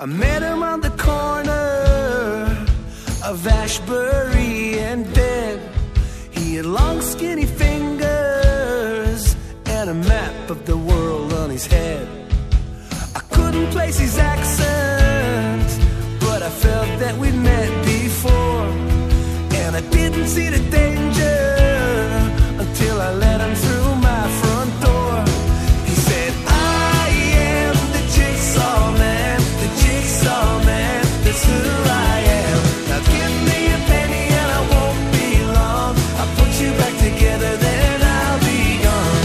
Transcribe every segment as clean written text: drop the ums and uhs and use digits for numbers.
I met him on the corner of Ashbury and Dead. He had long skinny fingers and a map of the world on his head. I couldn't place his accent, but I felt that we'd met before. And I didn't see the danger until I let him through my front door. He said, I am the Jigsaw Man, the Jigsaw Man, that's who I am. Now give me a penny and I won't be long. I'll put you back together, then I'll be gone.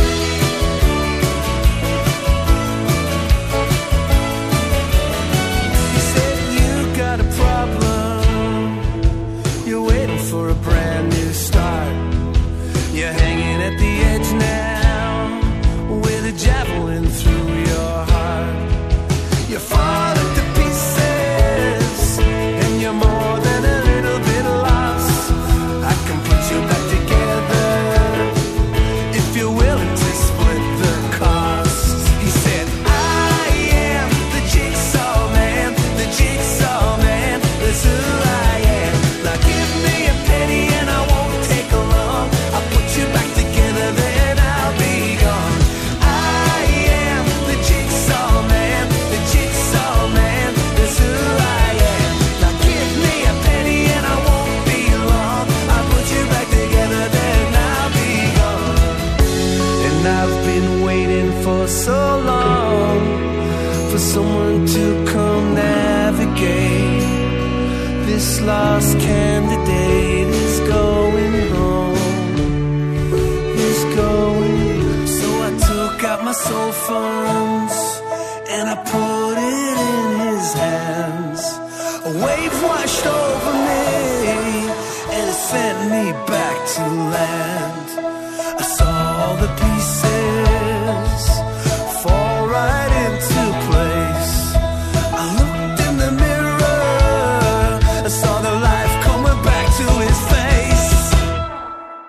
He said, you got a problem, you're waiting for a brand new start. You're hanging at the edge now, with a javelin through your heart. You're falling to pieces, and you're more than a little bit lost. I can put you back together, if you're willing to split the cost. He said, I am the Jigsaw Man, the Jigsaw Man, that's who I am. Now give me a penny and I won't take long. I'll put you back together, then I'll be gone. I am the Jigsaw Man, the Jigsaw Man, that's who I am. Now give me a penny and I won't be long. I'll put you back together, then I'll be gone. And I've been waiting for so long, for someone to come navigate. This lost candidate is going home, is going. So I took out my soul funds and I put it in his hands. A wave washed over me and it sent me back to land. I saw all the pieces fall right into place. I looked in the mirror, I saw the life coming back to his face.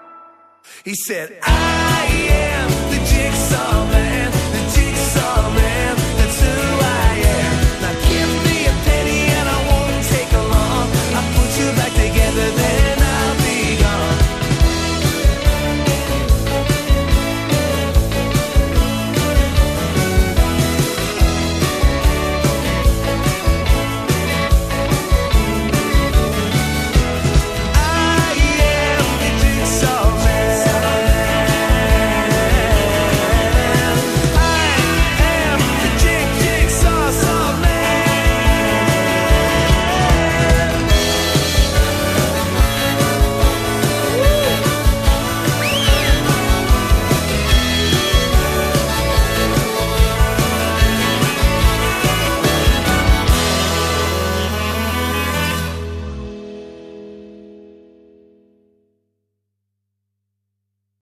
He said, I am the Jigsaw Man, the Jigsaw Man,